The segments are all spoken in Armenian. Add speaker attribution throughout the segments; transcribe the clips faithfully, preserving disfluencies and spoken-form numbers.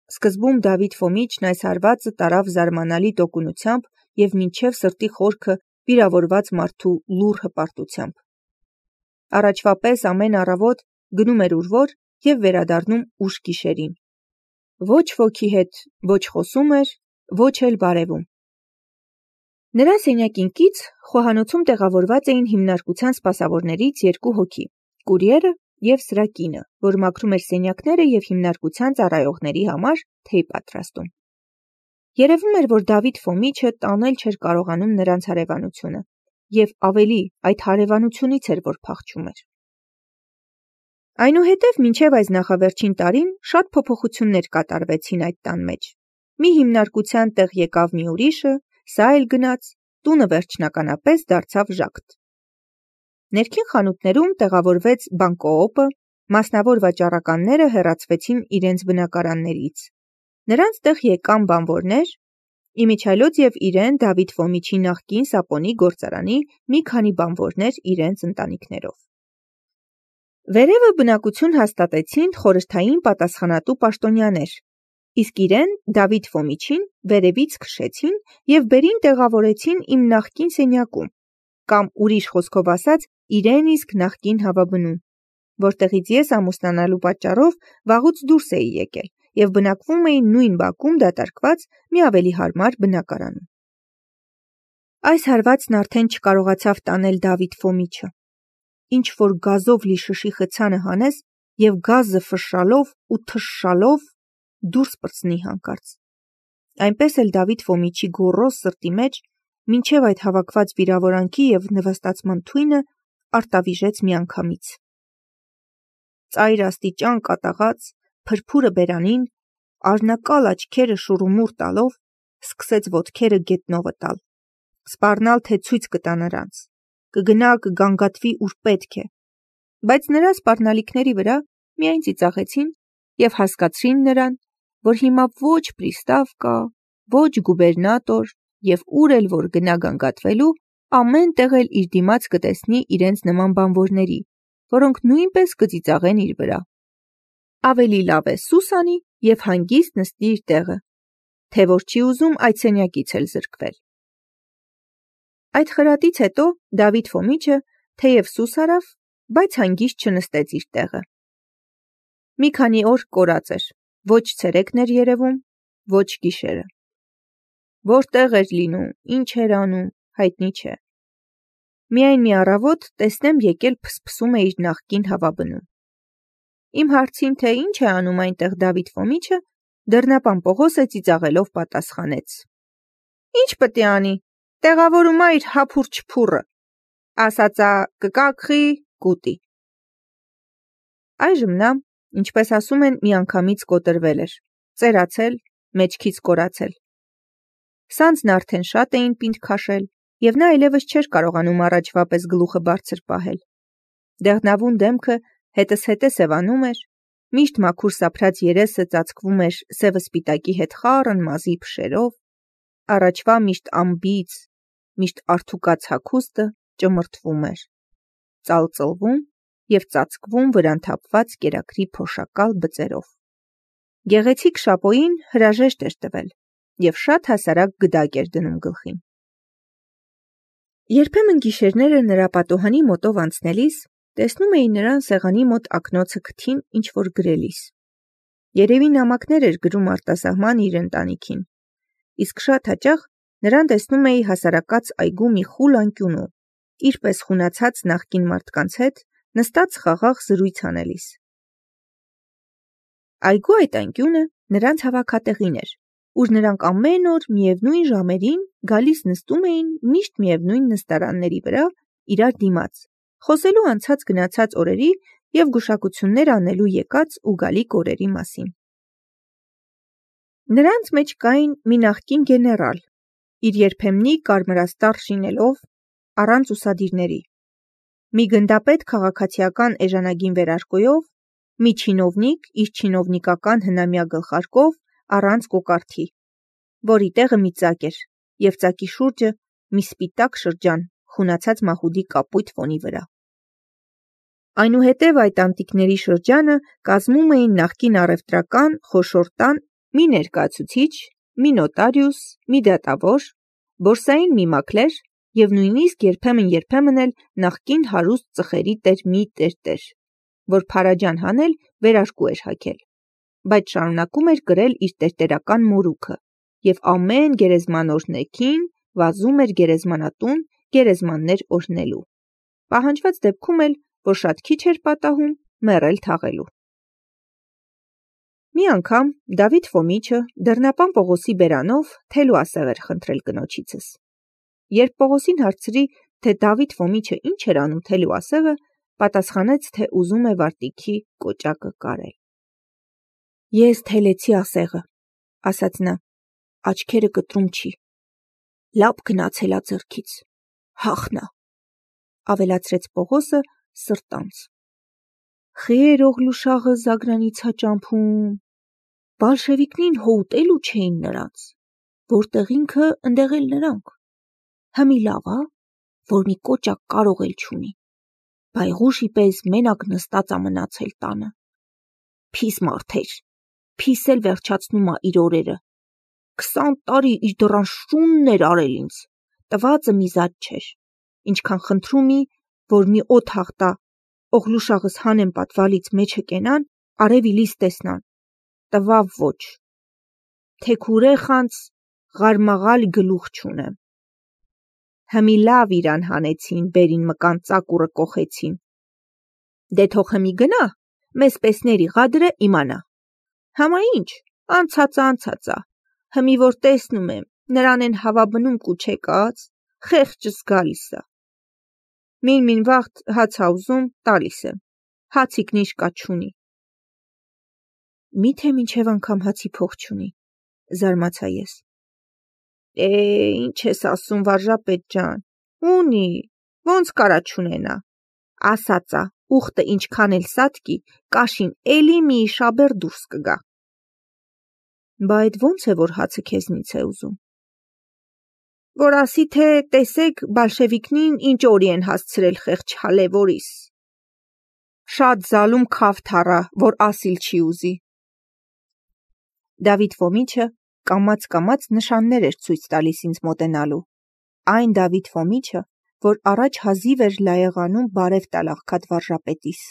Speaker 1: Սկզբում Դավիթ Ֆոմիչն այս հարվածը տարավ զարմանալի տոկունությամբ և մինչև սրտի խորքը վիրավորված մարդու լուռ հպարտությամբ։ Առաջվա պես ամեն առավոտ գնում էր ուր-որ և վերադառնում ուշ գիշերին։ Ոչ ոքի հետ ոչ խոսում էր, ոչ էլ բարևում։ Նրա սենյակին կից խոհանոցում տեղավորված էին հիմնարկության սպասավորներից երկու հոգի՝ կուրիերը և սրա կինը, որ մաքրում էր սենյակները և հիմնարկության ծառայողների համար թեյ պատրաստում։ Երևում էր, որ Դավիթ Ֆոմիչը տանել չէր կարողանում նրանց հարևանությունը, և ավելի այդ հարևանությունից էր, որ փախչում էր։ Այնուհետև մինչև այս նախավերջին տարին շատ փոփոխություններ կատարվեցին այդ տան մեջ։ Մի հիմնարկության տեղ եկավ մի ուրիշը, սա էլ գնաց, տունը վերջնականապես դարձավ ժակտ։ Ներքին խանութներում տեղավորվեց բանկոոպը, մասնավոր վաճառականները հեռացվեցին իրենց բնակարաններից։ Նրանց տեղ եկան բանվորներ, իմիջիայլոց և իրեն Դավիթ Ֆոմիչի նախկին սապոնի գործարանի մի քանի բանվորներ իրենց ընտանիքներով։ Վերևը բնակություն հաստատեցին խորհրդային պատասխանատու պաշտոնյաներ, իսկ իրեն Դավիթ Ֆոմիչին վերևից քշեցին և բերին տեղավորեցին իմ նախկին սենյակում, կամ ուրիշ խոսքով ասած, իրեն իսկ նախկին հավաբնում, որտեղից ես ամուսնանալու պատճառով վաղուց դուրս էի եկել և բնակվում էի նույն բակում դատարկված մի ավելի հարմար բնակարանում։ Այս հարվածն արդեն չկարողացավ տանել Դավիթ Ֆոմիչը։ Ինչ-որ գազով լի շշի խցանը հանես և գազը ֆշշալով ու թշշալով դուրս պրծնի հանկարծ։ Այնպես էլ Դավիթ Ֆոմիչի գոռոզ սրտի մեջ մինչև այդ հավաքված վիրավորանքի և նվաստացման թույնը արտավիժեց միանգամից։ Ծայր աստիճան կատաղած, փրփուրը բերանին, արնակալ աչքերը շուռումուռ տալով, սկսեց ոտքերը գետնովը տալ, սպառնալ, թե ցույց կտա նրանց, կգնա կգանգատվի ուր պետք է, բայց նրա սպառնալիքների վրա միայն ծիծաղեցին և հասկացրին նրան, որ հիմա ոչ պրիստավ կա, ոչ գուբերնատոր և ուր էլ որ գնա գանգատվելու, ամեն տեղ էլ իր դիմաց կտեսնի իրենց նման բանվորների, որոնք նույնպես կծիծաղեն իր վրա։ Ավելի լավ է սուս անի և հանգիստ նստի իր տեղը, թե որ չի ուզում այդ սենյակից էլ զրկվել։ Այդ խրատից հետո Դավիթ Ֆոմիչը թեև սուս արավ, բայց հանգիստ չնստեց իր տեղը։ Մի քանի օր կորած էր, ոչ ցերեկն էր երևում, ոչ գիշերը։ Որտեղ էր լինում, ինչ էր անում, հայտնի չէ։ Միայն մի առավոտ տեսնեմ եկել փսփսում է իր նախկին հավաբնում։ Իմ հարցին, թե ինչ է անում այնտեղ Դավիթ Ֆոմիչը, դռնապան Պողոսը ծիծաղելով պատասխանեց. Ինչ պտի անի, տեղավորում ա իր հափուռ-չփուռը, ասածա կկակղի, կուտի։ Այժմ նա, ինչպես ասում են, միանգամից կոտրվել էր, ծերացել, մեջքից կորացել։ Սանձն արդեն շատ էին պինդ քաշել, և նա այլևս չէր կարողանում առաջվա պես գլուխը բարձր պահել։ Դեղնավուն դեմքը հետզհետե սևանում էր, միշտ մաքուր սափրած երեսը ծածկվում էր սևը-սպիտակի հետ խառն մազի փշերով, առաջվա միշտ անբիծ, միշտ արթուկած հագուստը ճմրթվում էր, ծալծլվում և ծածկվում վրանթափված կերակրի փոշակալ բծերով։ Գեղեցիկ շապոյին հրաժեշտ էր տվել և շատ հասարակ գդակ էր դնում գլխին։ Երբեմն գիշերները նրա պատուհանի մոտով անցնելիս տեսնում էի նրան սեղանի մոտ ակնոցը քթին ինչ-որ գրելիս։ Երևի նամակներ էր գրում արտասահման իր ընտանիքին, իսկ շատ հաճախ նրան տեսնում էի հասարակած այգու մի խուլ անկյունում, իր պես խունացած նախկին մարդկանց հետ նստած խաղաղ զրույց անելիս։ Այգու այդ անկյունը նրանց հավաքատեղին էր, ուր նրանք ամեն օր միևնույն ժամերին գալիս նստում էին միշտ միևնույն նստարանների վրա իրար դիմաց, խոսելու անցած գնացած օրերի և գուշակություններ անելու եկած ու գալիք օրերի մասին։ Նրանց մեջ կային մի նախկին գեներալ, իր երբեմնի կարմրաստառ շինելով, առանց ուսադիրների, մի գնդապետ քաղաքացիական էժանագին վերարկուով, մի չինովնիկ իր չինովնիկական հնամյա գլխարկով առանց կոկարդի, որի տեղը մի ծակ էր, և ծակի շուրջը մի սպիտակ շրջան խունացած մահուդի կապույտ ֆոնի վրա։ Այնուհետև այդ անտիկների շրջանը կազմում էին նախկին առևտրական խոշոր տան մի ներկայացուցիչ, մի նոտարիուս, մի դատավոր, բորսային մի մաքլեր և նույնիսկ երբեմն-երբեմն էլ նախկին հարուստ ծխերի տեր մի տերտեր, որ փարաջան հանել վերարկու էր հագել, բայց շարունակում էր կրել իր տերտերական մորուքը և ամեն գերեզման օրհնեքին վազում էր գերեզմանատուն գերեզմաններ օրհնելու, պահանջված դեպքում էլ, որ շատ քիչ էր պատահում, մեռել թաղելու։ Մի անգամ Դավիթ Ֆոմիչը դռնապան Պողոսի բերանով թելու ասեղ էր խնդրել կնոջիցս։ Երբ Պողոսին հարցրի, թե Դավիթ Ֆոմիչը ինչ էր անում թելու ասեղը, պատասխանեց, թե ուզում է վարտիքի կոճակը կարել։ Ես թելեցի ասեղը, ասաց նա, աչքերը կտրում չի, լապ գնացելա ձեռքից, հախնա, ավելացրեց Պողոսը սրտանց։ Խեր Օղլուշաղը Զագրանից հա ճամփում, բալշևիկնին հոուտելու չէին նրանց, որտեղ ինքը ընդեղ էլ նրանք, հմի լավ ա, որ մի կոճակ կարող էլ չունի, բայղուշի պես մենակ նստած ա մնացել տանը, փիս մարդեր, փիս էլ վերջացնում ա իր օրերը, քսան տարի իր դռան շունն էր արել ինձ, տվածը միզած չէր, ինչքան խնդրում ի, որ մի օդ հաղթա, Օղլուշաղս հանեն պատվալից մեջը կենան, արևի լիս տեսնան, տվավ ոչ, թեքուրեխանց ғարմաղալ գլուխ չունեմ։ Հմի լավ իրան հանեցին, բերին մկան ծակուրը կոխեցին։ Դե թող հմի գնա, մեզ պեսների ղադրը իմանա։ Համա ինչ, անցածը անցածա, հմի որ տեսնում եմ, նրան են հավաբնում կուչեկած, խեղճս գալիսա։ Մին-մին վաղտ հաց ա ուզում, տալիս եմ, հացիկն իշկա չունի։ Միթե մինչև անգամ հացի փող չունի, զարմացա ես։ Է, ինչ ես ասում, վարժապետ ջան, ունի, ոնց կարա չունենա, ասածա, ուխտը ինչքան էլ սատկի, կաշին էլի մի իշաբեր դուրս կգա։ Բա այդ ոնց է, որ հացը քեզնից է ուզում։ Որ ասի, թե տեսեք բալշևիկնին ինչ օրի են հասցրել խեղճ հալևորիս։ Շատ զալում քավթառա, որ ասիլ չի ուզի։ Դավիթ Ֆոմիչը կամաց-կամաց նշաններ էր ցույց տալիս ինձ մոտենալու։ Այն Դավիթ Ֆոմիչը, որ առաջ հազիվ էր լայեղանում բարև տալ աղքատ վարժապետիս։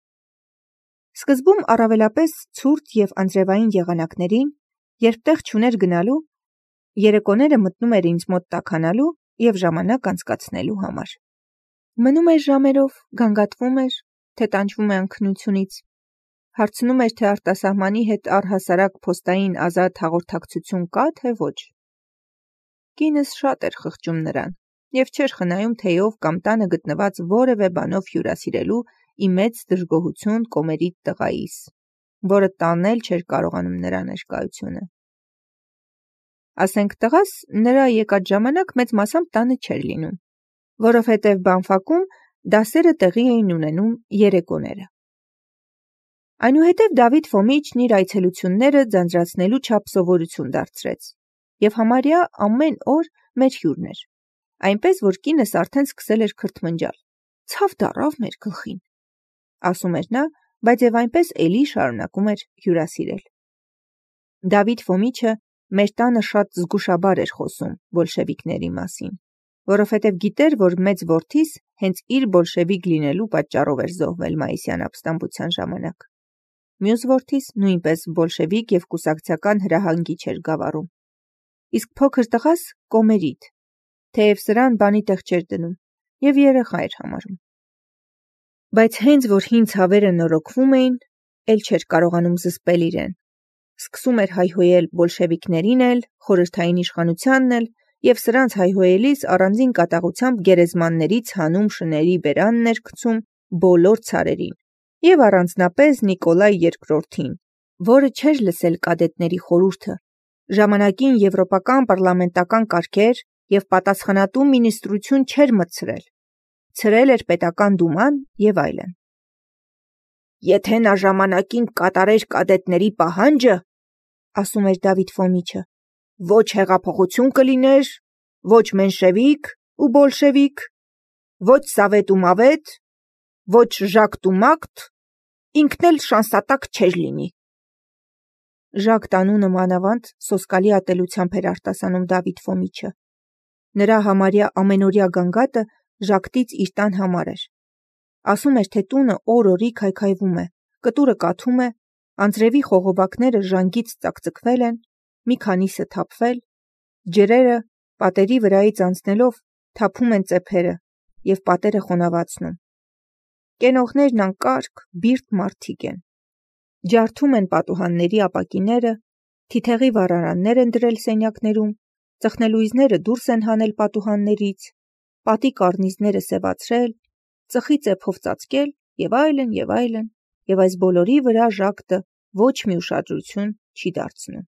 Speaker 1: Սկզբում առավելապես ցուրտ և անձրևային եղանակներին, երբ տեղ չուներ գնալու, երեկոները մտնում էր ինձ մոտ տաքանալու և ժամանակ անցկացնելու համար։ Մնում էր ժամերով, գանգատվում էր, թե տանջվում է անքնությունից, հարցնում էր, թե արտասահմանի հետ առհասարակ փոստային ազատ հաղորդակցություն կա, թե ոչ։ Կինս շատ էր խղճում նրան և չէր խնայում թեյով կամ տանը գտնված որևէ բանով հյուրասիրելու ի մեծ դժգոհություն կոմերիտ տղայիս, որը տանել չէր կարողանում նրա ներկայությունը։ Ասենք տղաս նրա եկած ժամանակ մեծ մասամբ տանը չէր լինում, որովհետև բանֆակում դասերը տեղի էին ունենում երեկոները։ Այնուհետև Դավիթ Ֆոմիչն իր այցելությունները ձանձրացնելու չափ սովորություն դարձրեց և համարյա ամեն օր մեր հյուրն էր, այնպես որ կինս արդեն սկսել էր քրթմնջալ, ցավ դառավ մեր գլխին, ասում էր նա, բայց և այնպես էլի շարունակում էր հյուրասիրել։ Դավիթ Ֆոմիչը մեր տանը շատ զգուշաբար էր խոսում բոլշևիկների մասին, որովհետև գիտեր, որ մեծ որդիս հենց իր բոլշևիկ լինելու պատճառով էր զոհվել մայիսյան ապստամբության ժամանակ։ Մյուս որդիս նույնպես բոլշևիկ և կուսակցական հրահանգիչ էր գավառում։ Իսկ փոքր տղաս կոմերիտ, թեև սրան բանի տեղ չէր դնում և երեխա էր համարում։ Բայց հենց որ հին ցավերը նորոգվում էին, էլ չէր կարողանում զսպել իրեն։ Սկսում էր հայհոյել բոլշևիկներին էլ, խորհրդային իշխանությանն էլ, և սրանց հայհոյելիս առանձին կատաղությամբ գերեզմաններից հանում շների բերանն էր գցում բոլոր ցարերին, և առանձնապես Նիկոլայ երկրորդին, որը չէր լսել կադետների խորհուրդը, ժամանակին եվրոպական պառլամենտական կարգեր և պատասխանատու մինիստրություն չէր մտցրել, ցրել էր պետական դուման և այլն։ Եթե նա ժամանակին կատարեր կադետների պահանջը, ասում էր Դավիթ Ֆոմիչը, ոչ հեղափոխություն կլիներ, ոչ մենշևիկ ու բոլշևիկ, ոչ սավետ ու մավետ, ոչ ժակտ ու մակտ, ինքն էլ շանսատակ չէր լինի։ Ժակտ անունը մանավանդ սոսկալի ատելությամբ էր արտասանում Դավիթ Ֆոմիչը։ Նրա համարյա ամենօրյա գանգատը Ժակտից իր տան համար էր։ Ասում էր, թե տունը օր-օրի քայքայվում է, կտուրը կաթում է, անձրևի խողովակները ժանգից ծակծկվել են, մի քանիսը թափվել, ջրերը պատերի վրայից անցնելով թափում են ծեփերը և պատերը խոնավացնում։ Կենողներն անկարգ, բիրտ մարդիկ են։ Ջարդում են պատուհանների ապակիները, թիթեղի վառարաններ են դրել սենյակներում, ծխնելույզները դուրս են հանել պատուհաններից, պատի կարնիզները սևացրել, ծխի ծեփով ծածկել և այլն, և այլն, և այս բոլորի վրա Ժակտը ոչ մի ուշադրություն չի դարձնում։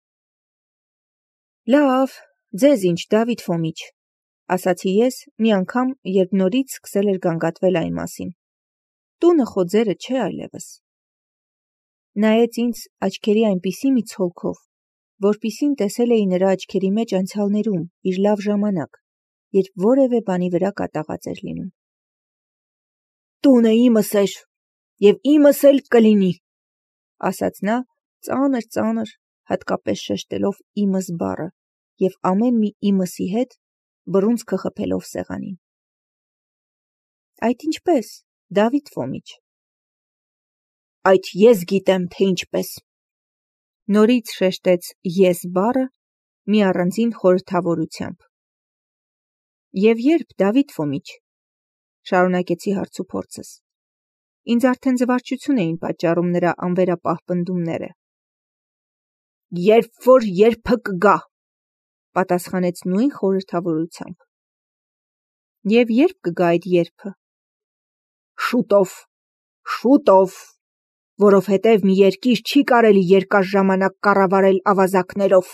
Speaker 1: Լավ, ձեզ ինչ, Դավիթ Ֆոմիչ, ասացի ես մի անգամ, երբ նորից սկսել էր գանգատվել այն մասին։ Տունը խո ձերը չէ այլևս։ Նայեց ինձ աչքերի այնպիսի մի ցոլքով, որպիսին տեսել էի նրա աչքերի մեջ անցյալներում իր լավ ժամանակ, երբ որևէ բանի վրա կատաղած էր լինում։ Տունը իմս էր, և իմս էլ կլինի, ասաց նա ծանր-ծանր, հատկապես շեշտելով իմս բառը և ամեն մի իմսի հետ բռունցքը խփելով սեղանին։ Այդ ինչպես, Դավիթ Ֆոմիչ։ Այդ ես գիտեմ, թե ինչպես։ Նորից շեշտեց ես բառը մի առանձին խորհրդավորությամբ։ Եվ երբ, Դավիթ Ֆոմիչ, շարունակեցի հարցուփորձս։ Ինձ արդեն զվարճություն էին պատճառում նրա անվերապահ պնդումները։ Երբ որ երբը կգա, պատասխանեց նույն խորհրդավորությամբ։ Եվ երբ կգա այդ երբը։ Շուտով, շուտով, որովհետև մի երկիր չի կարելի երկար ժամանակ կառավարել ավազակներով։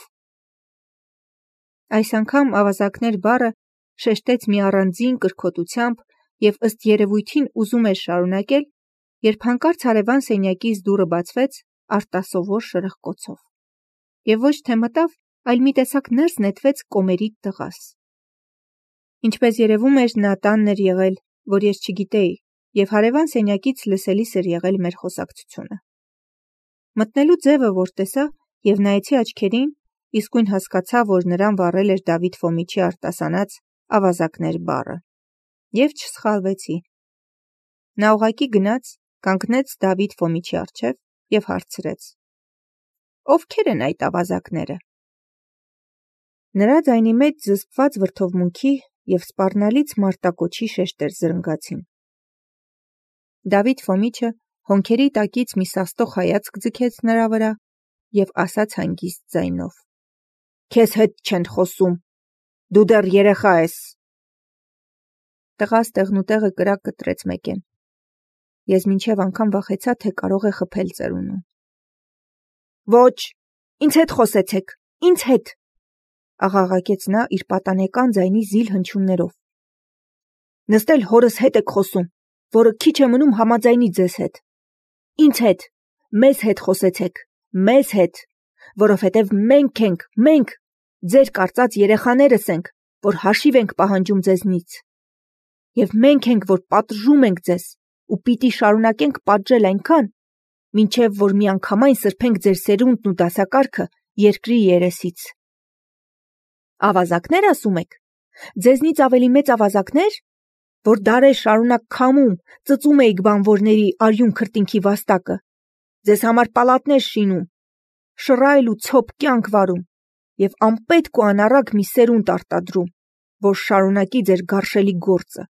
Speaker 1: Այս անգամ ավազակներ բառը շեշտեց մի առանձին կրքոտությամբ և ըստ երևույթին ուզում էր շարունակել, երբ հանկարծ հարևան սենյակից դուռը բացվեց արտասովոր շրխկոցով։ Եվ ոչ թե մտավ, այլ մի տեսակ ներս նետվեց կոմերիտ տղաս։ Ինչպես երևում էր, նա տանն էր եղել, որ ես չգիտեի, և հարևան սենյակից լսելիս էր եղել մեր խոսակցությունը։ Մտնելու ձևը, որ տեսա, և նայեցի աչքերին, իսկույն հասկացա, որ նրան վառել էր Դավիթ Ֆոմիչի արտասանած ավազակներ բառը։ Եվ չսխալվեցի։ Նա ուղղակի գնաց, կանգնեց Դավիթ Ֆոմիչի առջև և հարցրեց. Ովքեր են այդ ավազակները։ Նրա ձայնի մեջ զսպված վրդովմունքի և սպառնալից մարտակոչի շեշտեր զրնգացին։ Դավիթ Ֆոմիչը հոնքերի տակից մի սաստող հայացք ձգեց նրա վրա և ասաց հանգիստ ձայնով. Քեզ հետ չեն խոսում, դու դեռ երեխա ես։ Տղաս տեղնուտեղը կրակ կտրեց մեկեն։ Ես մինչև անգամ վախեցա, թե կարող է խփել ծերունու։ Ոչ, ինձ հետ խոսեցեք, ինձ հետ, աղաղակեց նա իր պատանեկան ձայնի զիլ հնչյուններով։ Նստել հորս հետ եք խոսում, որը քիչ է մնում համաձայնի ձեզ հետ։ Ինձ հետ, մեզ հետ խոսեցեք, մեզ հետ, որովհետև մենք ենք, մենք, ձեր կարծած երեխաներս ենք, որ հաշիվ ենք պահանջում ձեզնից։ Եվ մենք ենք, որ պատժում ենք ձեզ ու պիտի շարունակենք պատժել այնքան, մինչև որ միանգամայն սրբենք ձեր սերունդն ու դասակարգը երկրի երեսից։ Ավազակներ ասում եք, ձեզնից ավելի մեծ ավազակներ, որ դարեր շարունակ քամում, ծծում էիք բանվորների արյուն քրտինքի վաստակը, ձեզ համար պալատներ շինում, շռայլ ու ցոփ կյանք վարում և անպետք ու անառակ մի սերունդ արտադրում, որ շարունակի ձեր գարշելի գործը։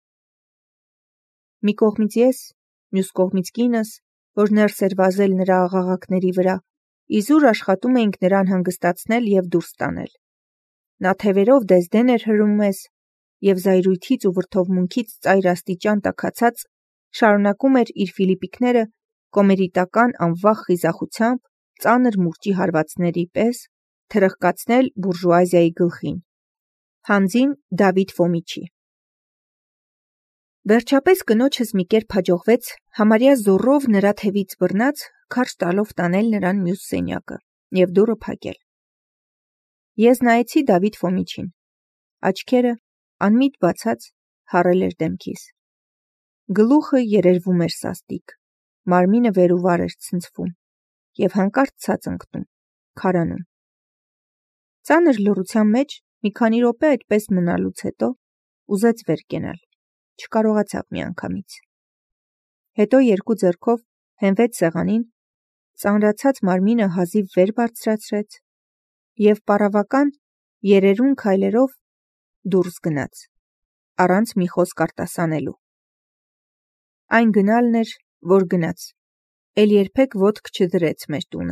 Speaker 1: Մի կողմից ես, մյուս կողմից կինս, որ ներս էր վազել նրա աղաղակների վրա, իզուր աշխատում էինք նրան հանգստացնել և դուրս տանել։ Նա թևերով դեզդեն էր հրում մեզ և զայրույթից ու վրդովմունքից ծայրաստիճան տաքացած շարունակում էր իր ֆիլիպիկները կոմերիտական անվախ խիզախությամբ ծանր մուրճի հարվածների պես թրխկացնել բուրժուազիայի գլխին, հանձին Դավիթ Ֆոմիչի։ Վերջապես կնոջս մի կերպ հաջողվեց համարյա զոռով նրա թևից բռնած քարշ տալով տանել նրան մյուս սենյակը և դուռը փակել։ Ես նայեցի Դավիթ Ֆոմիչին, աչքերը անմիտ բացած հառել էր դեմքիս։ Գլուխը երերվում էր սաստիկ, մարմինը վեր ու վար էր ցնցվում։ և հանկարծ ցած ընկնում, քարանում։ Ծանր լռության մեջ մի քանի րոպե այդպես մնալուց հետո ուզեց վեր կենալ, չկարողացավ միանգամից։ Հետո երկու ձեռքով հենվեց սեղանին, ծանրացած մարմինը հազիվ վեր բարձրացրեց և պառավական երերուն քայլերով դուրս գնաց, առանց մի խոսք արտասանելու։ Այն գնալն էր, որ գնաց, էլ երբեք ոտք չդրեց մեր տունը։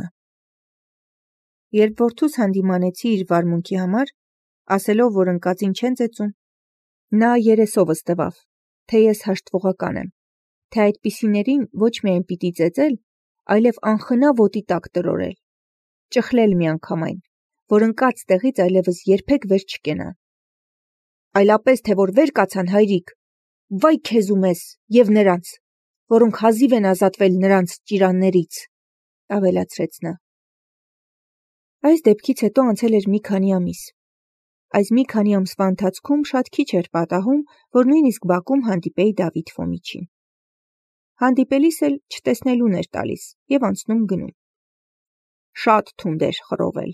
Speaker 1: Երբ որդուս հանդիմանեցի իր վարմունքի համար, ասելով, որ ընկածին չեն ծեծում, նա երեսովս տվավ, թե ես հաշտվողական եմ, թե այդպիսիներին ոչ միայն պիտի ծեծել, այլև անխնա ոտի տակ տրորել, ճխլել միանգամայն, որ ընկած տեղից այլևս երբեք վեր չկենան։ Այլապես, թե որ վեր կացան, հայրիկ, վայ քեզ ու մեզ և նրանց, որոնք հազիվ են ազատվել նրանց ճիրաններից, ավելացրեց նա։ Այս դեպքից հետո անցել էր մի քանի ամիս։ Այս մի քանի ամսվա ընթացքում շատ քիչ էր պատահում, որ նույնիսկ բակում հանդիպեի Դավիթ Ֆոմիչին։ Հանդիպելիս էլ չտեսնելուն էր տալիս և անցնում գնում։ Շատ թունդ էր խռովել։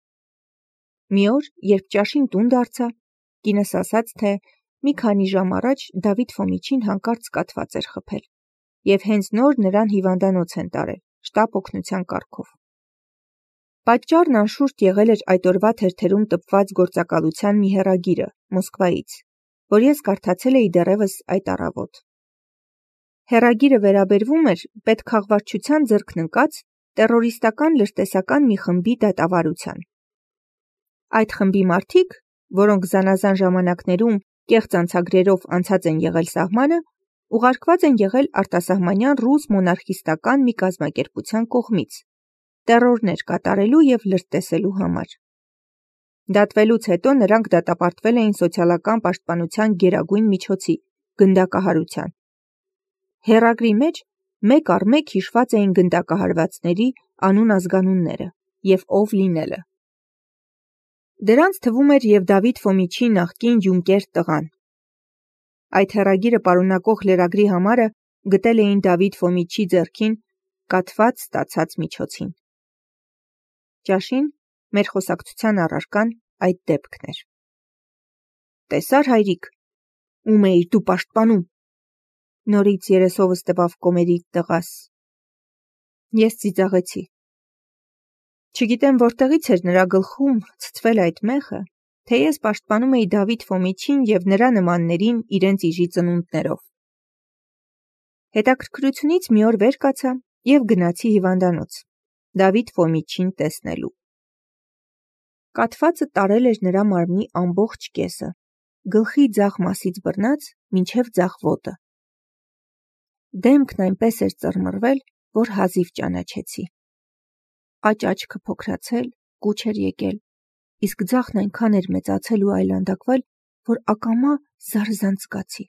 Speaker 1: Մի օր, երբ ճաշին տուն դարձա, կինս ասաց, թե մի քանի ժամ առաջ Դավիթ Ֆոմիչին հանկարծ կաթված էր խփել և հենց նոր նրան հիվանդանոց են տարել, շտապ օգնության կարգով։ Պատճառն անշուշտ եղել էր այդ օրվա թերթերում տպված գործակալության մի հեռագիրը Մոսկվայից, որ ես կարդացել էի դեռևս այդ առավոտ։ Հեռագիրը վերաբերվում էր պետքաղվարչության ձեռքն ընկած տերորիստական լրտեսական մի խմբի դատավարության։ Այդ խմբի մարդիկ, որոնք զանազան ժամանակներում կեղծ անցագրերով անցած են եղել սահմանը, ուղարկված են եղել արտասահմանյան ռուս մոնարխիստական մի կազմակերպության կողմից, տերորներ կատարելու և լրտեսելու համար։ Դատվելուց հետո նրանք դատապարտվել էին սոցիալական պաշտպանության գերագույն միջոցի՝ գնդակահարության։ Հեռագրի մեջ մեկ առ մեկ հիշված էին գնդակահարվածների անուն-ազգանունները և ով լինելը։ Դրանց թվում էր և Դավիթ Ֆոմիչի նախկին ջունկեր տղան։ Այդ հեռագիրը պարունակող լրագրի համարը գտել էին Դավիթ Ֆոմիչի ձեռքին կաթված ստացած միջոցին։ Ճաշին մեր խոսակցության առարկան այդ դեպքն էր։ Տեսա՞ր, հայրիկ, ում էիր դու պաշտպանում, նորից երեսովս տվավ կոմերի տղաս։ Ես ծիծաղեցի։ Չգիտեմ որտեղից էր նրա գլխում ցցվել այդ մեխը, թե ես պաշտպանում էի Դավիթ Ֆոմիչին և նրա նմաններին իրենց իժի ծնունդներով։ Հետաքրքրությունից մի օր վեր կացա և գնացի հիվանդանոց, Դավիթ Ֆոմիչին տեսնելու։ Կաթվածը տարել էր նրա մարմնի ամբողջ կեսը, գլխի ձախ մասից բռնած մինչև ձախ ոտը։ Դեմքն այնպես էր ծռմռվել, որ հազիվ ճանաչեցի։ Աջ աչքը փոքրացել, կուչ էր եկել, իսկ ձախն այնքան էր մեծացել ու այլանդակվել, որ ակամա զարզանցկացի։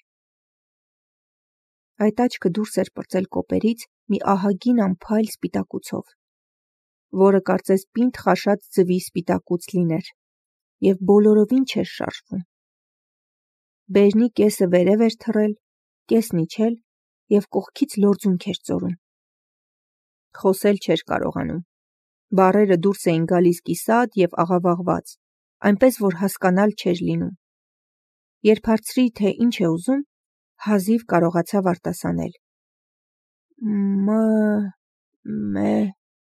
Speaker 1: Այդ աչքը դուրս էր պրծել կոպերից մի ահագին անփայլ սպիտակուցով, որը կարծես պինդ խաշած ձվի սպիտակուց լիներ, և բոլորովին չէր շարժվում։ Բեժնի կեսը վերև էր թռել, կեսն իջել և կողքից լորձունք էր ծորում։ Խոսել չէր կարողանում։ Բառերը դուրս էին գալիս կիսատ և աղավաղված, այնպես որ հասկանալ չէր լինում։ Երբ հարցրի, թե ինչ է ուզում, հազիվ կարողացավ արտասանել. Մ-մե,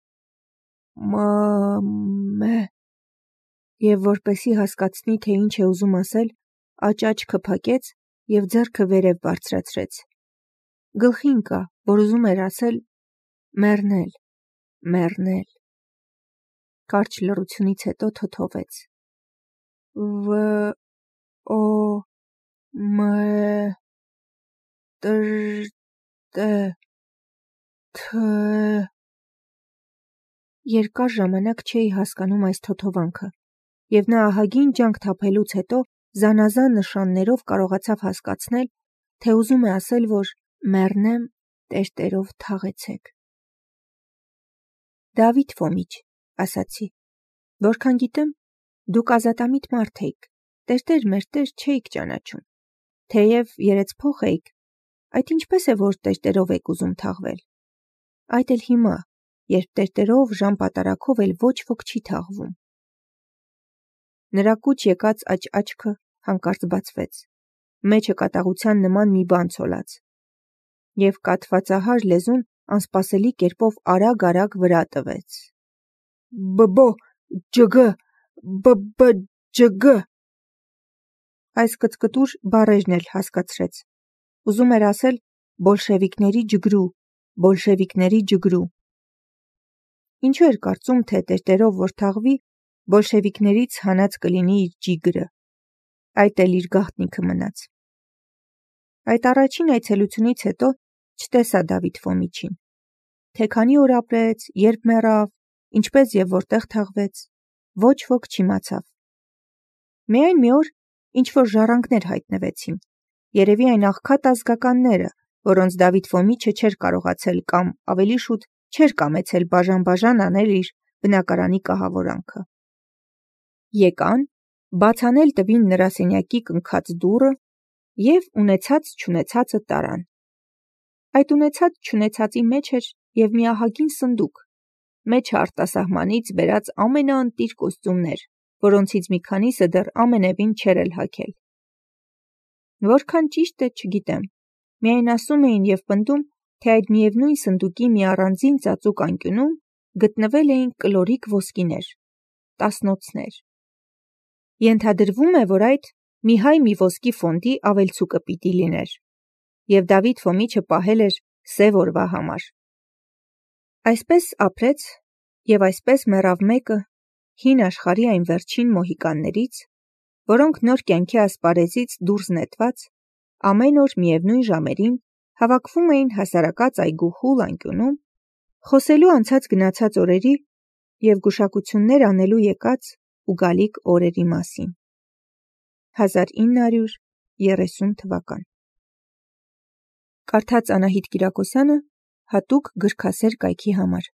Speaker 1: մ-մե, և որպեսզի հասկացնի, թե ինչ է ուզում ասել, աջ աչքը փակեց և ձեռքը վերև բարձրացրեց։ Գլխի ընկա, որ ուզում էր ասել մեռնել, մեռնել։ Կարճ լռությունից հետո թոթովեց. Վ-օ-մ-է, տ-ր-տե, თ-ը։ Երկար ժամանակ չէի հասկանում այս թոթովանքը, և նա ահագին ջանք թափելուց հետո զանազան նշաններով կարողացավ հասկացնել, թե ուզում է ասել, որ մեռնեմ, տերտերով թաղեցեք։ Դավիթ Ֆոմիչ, ասացի, որքան գիտեմ, դուք ազատամիտ մարդ էիք, տերտեր-մերտեր չէիք ճանաչում, թեև երեցփոխ էիք, այդ ինչպես է, որ տերտերով եք ուզում թաղվել։ Այդ էլ հիմա, երբ տերտերով ժամ պատարակով էլ ոչ ոք չի թաղվում։ Նրա կուչ եկած աջ աչքը հանկարծ բացվեց, մեջը կատաղության նման մի բան ցոլած, և կաթվածահար լեզուն անսպասելի կերպով արագ-արագ վրա տվեց. «Բ-բ ջգ, բ-բ ջգ»։ Այս կծկտուր բառերն էլ հասկացրեց։ Ուզում էր ասել բոլշևիկների ջգրու, բոլշևիկների ջգրու։ Ինչու էր կարծում, թե տերտերով որ թաղվի, բոլշևիկներից հանած կլինի իր ջիգրը։ Այդ էլ իր գաղտնիքը մնաց։ Այդ առաջին այցելությունից հետո չտեսա Դավիթ Ֆոմիչին։ Թե քանի օր ապրեց, երբ մեռավ, ինչպես և որտեղ թաղվեց, ոչ ոք չիմացավ։ Միայն մի օր ինչ-որ ժառանգներ հայտնվեցին, երևի այն աղքատ ազգականները, որոնց Դավիթ Ֆոմիչը չէր կարողացել կամ ավելի շուտ չէր կամեցել բաժան-բաժան անել իր բնակարանի կահավորանքը։ Եկան, բաց անել տվին նրա սենյակի կնքած դուռը և ունեցած-չունեցածը տարան։ Այդ ունեցած-չունեցածի մեջ էր և մի ահագին սնդուկ, մեջը արտասահմանից բերած ամենաընտիր կոստյումներ, որոնցից մի քանիսը դեռ ամենևին չէր էլ հագել։ Որքան ճիշտ է, չգիտեմ, միայն ասում էին և պնդում, թե այդ միևնույն սնդուկի մի առանձին ծածուկ անկյունում գտնվել էին կլորիկ ոսկիներ, տասնոցներ։ Ենթադրվում է, որ այդ մի հայ մի ոսկի ֆոնդի ավելցուկը պիտի լիներ, և Դավիթ Ֆոմիչը պահել էր սև օրվա համար։ Այսպես ապրեց և այսպես մեռավ մեկը հին աշխարհի այն վերջին մոհիկաններից, որոնք նոր կյանքի ասպարեզից դուրս նետված, ամեն օր միևնույն ժամերին հավաքվում էին հասարակած այգու խուլ անկյունում, խոսելու անցած-գնացած օրերի և գուշակություններ անելու եկած ու գալիք օրերի մասին։ հազար ինը հարյուր երեսուն թվական Կարդաց Անահիտ Կիրակոսյանը հատուկ գրքասեր կայքի համար։